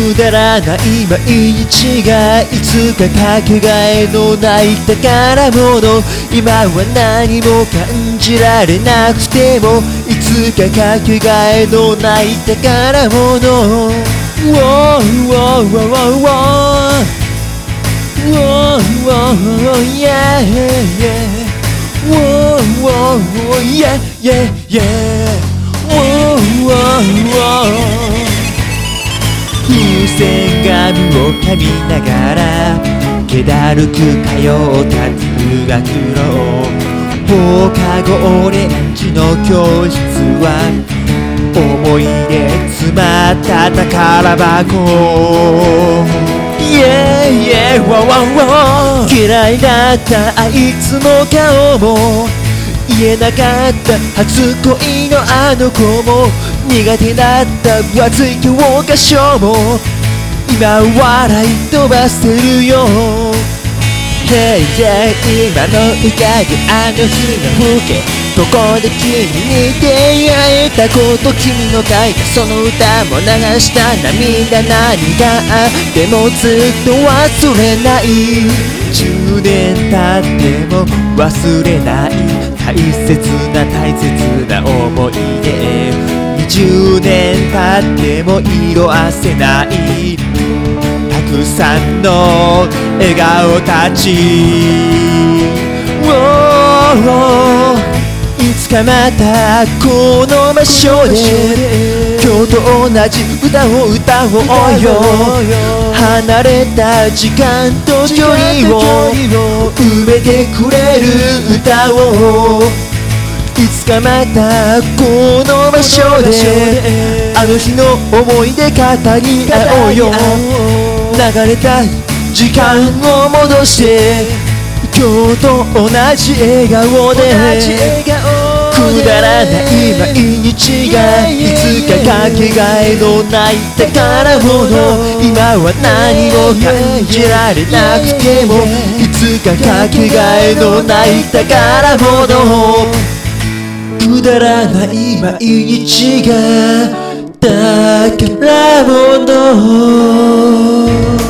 くだらない毎日がいつかかけがえのない宝物。今は何も感じられなくてもいつかかけがえのない宝物。Whoa, whoa, whoa, whoa, whoa. Whoa, whoa, yeah, yeah. Whoa, whoa, whoa, yeah, yeah, yeah. Whoa, whoa, whoa. 風船紙を噛みながら気だるく通った通学路。放課後オレンジの教室は思い出詰まった宝箱。Yeah, yeah, wow, wow, wow. 嫌いだったあいつの顔も言えなかった初恋のあの子も苦手だった分厚い教科書も今笑い飛ばせるよ。Hey, yeah, 今の浮かぶあの日の風景。ここで君に出会えたこと、君の書いたその歌も流した涙、何があってもずっと忘れない。10年経っても忘れない大切な大切な思い出。20年経っても色あせないたくさんの笑顔たち。いつかまたこの場所で今日と同じ歌を歌おうよ。離れた時間と距離を埋めてくれる歌を。いつかまたこの場所であの日の思い出語り合おうよ。流れた時間を戻して今日と同じ笑顔で。くだらない毎日がいつかかけがえのない宝物。今は何も感じられなくてもいつかかけがえのない宝物。くだらない毎日が宝物。